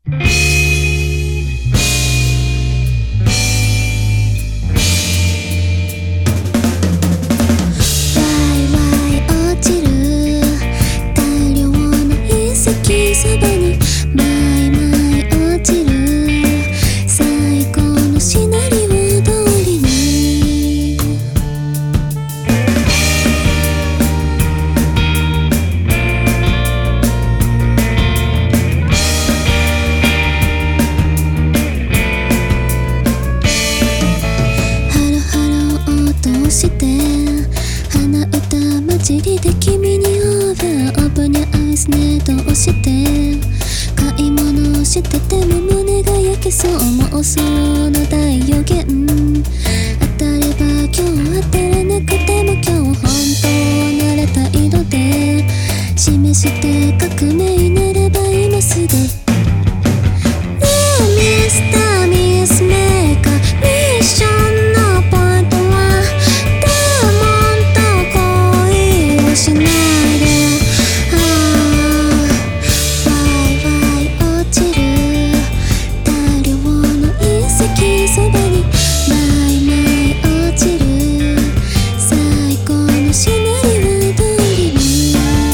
そばにマイマイ落ちる最高のシナリオ通りにハロハロ音して鼻歌混じりで君にオーバーオープンにアイスネット押して買い物してても胸が焼けそう妄想の大予言当たれば今日当たらなくても今日本当なら態度で示して革命ならば今すぐミスターミスメーカーミッションのポイントはデーモンと恋をしないでそばにマイマイ落ちる最高のシナリオ通りに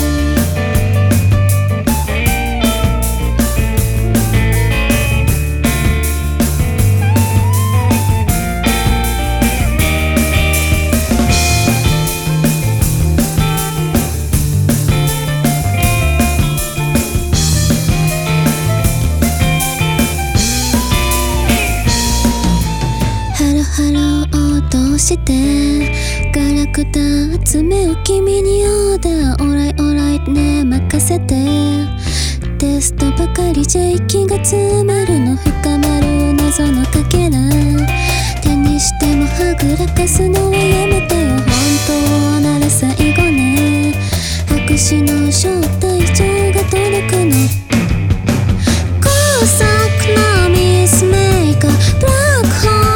ハローとしてガラクタ集めを君にオーダーオライオライね任せてテストばかりじゃ息が詰まるの深まる謎のかけら手にしてもはぐらかすのはやめてよ本当なら最後ね白紙の招待状が届くの高速のミスメーカーブラックホール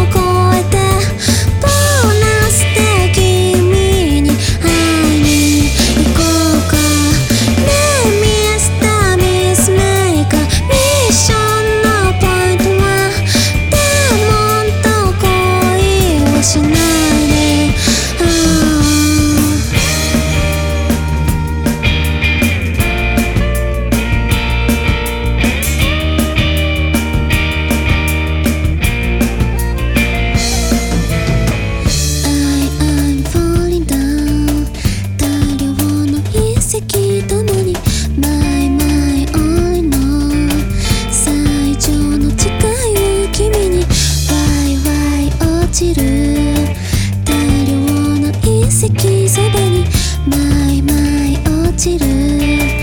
ともにマイマイオーの最上の誓いを君にワイワイ落ちる大量の隕石そばにマイマイ落ちる